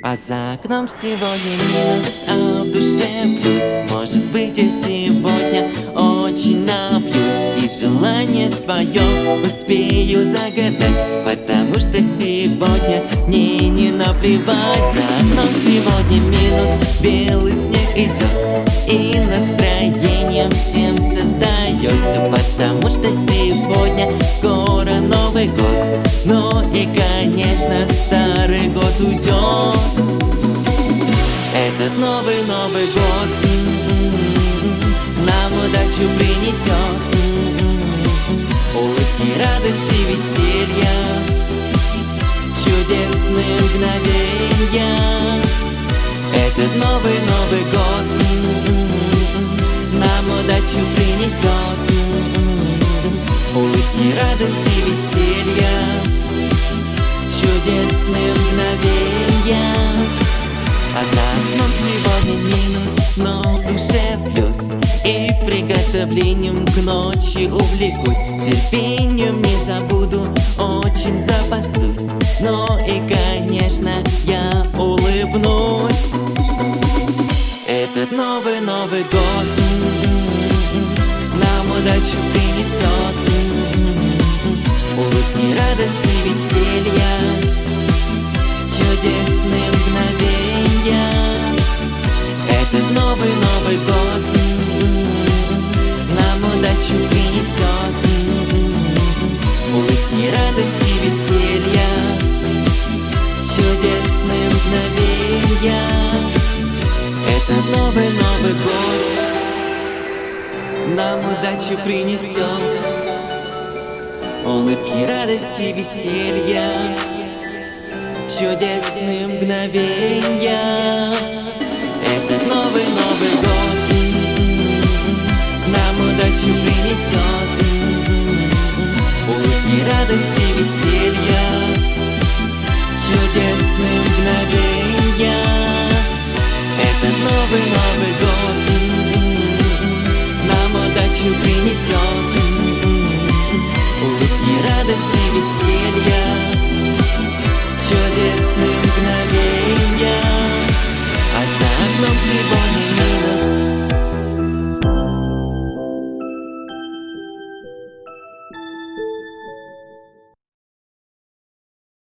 А за окном сегодня минус, а в душе плюс. Может быть, я сегодня очень напьюсь и желание свое успею загадать, потому что сегодня мне не наплевать. За окном сегодня минус, белый снег идет, и настроением всем создается, потому что сегодня скоро Новый год. Ну и, конечно, старый год уйдет. Этот Новый год нам удачу принесет, улыбки, радости, веселья, чудесные мгновения. Этот Новый год нам удачу принесет, улыбки, радости, веселья, чудесные мгновения. А за окном сегодня минус, но в душе плюс, и приготовлением к ночи увлекусь. Терпением не забуду, очень запасусь, но и, конечно, я улыбнусь. Этот Новый год нам удачу принесет, улыбки, радости, веселья, чудесные мгновения. Этот Новый год нам удачу принесет, улыбки, радости, веселья, чудесные мгновения. Этот Новый год нам удачу принесет, улыбки, радости, веселья, чудесные мгновения. Этот Новый год нам удачу принесет, улыбки, радости, веселья, чудесные мгновения. Этот Новый год нам удачу принесет,